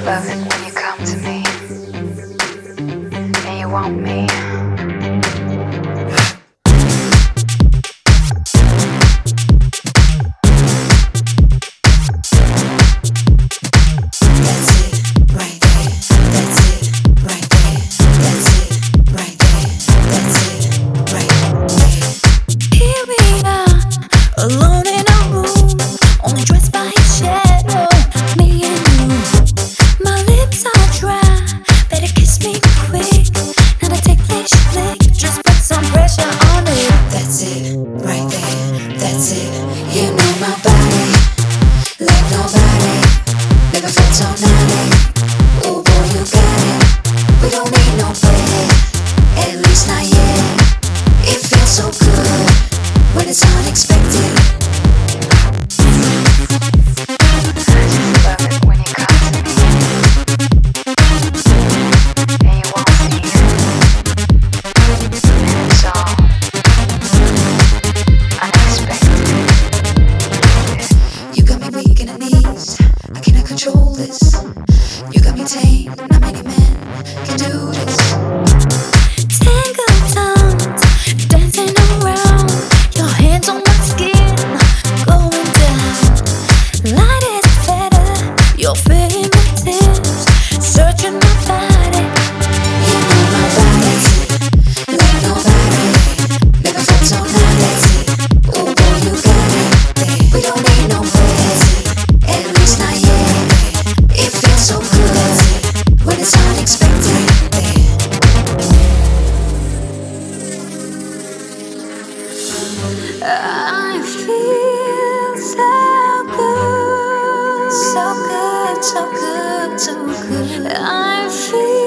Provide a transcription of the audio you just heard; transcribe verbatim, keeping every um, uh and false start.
love it when you come to me and you want me. Alone in a room, only dressed by his shadow, me and you. My lips are dry, better kiss me quick. Now I take flesh flick, just put some pressure on it. That's it, right there, that's it. You know my body, like nobody. Never felt so naughty. Oh boy, you got it. We don't need no play, at least not yet. It feels so good when it's unexpected. I cannot control this. You got me tame. Not many men can do this. Tangled tongues dancing around. Your hands on my skin, going down. Light as a feather, your fingertips searching my body. You know my body, like nobody. Never felt so naughty. Oh boy, you got it. We don't need no play. At least not yet. It feels so good when it's unexpected. I feel so good, so good, so good, so good. I feel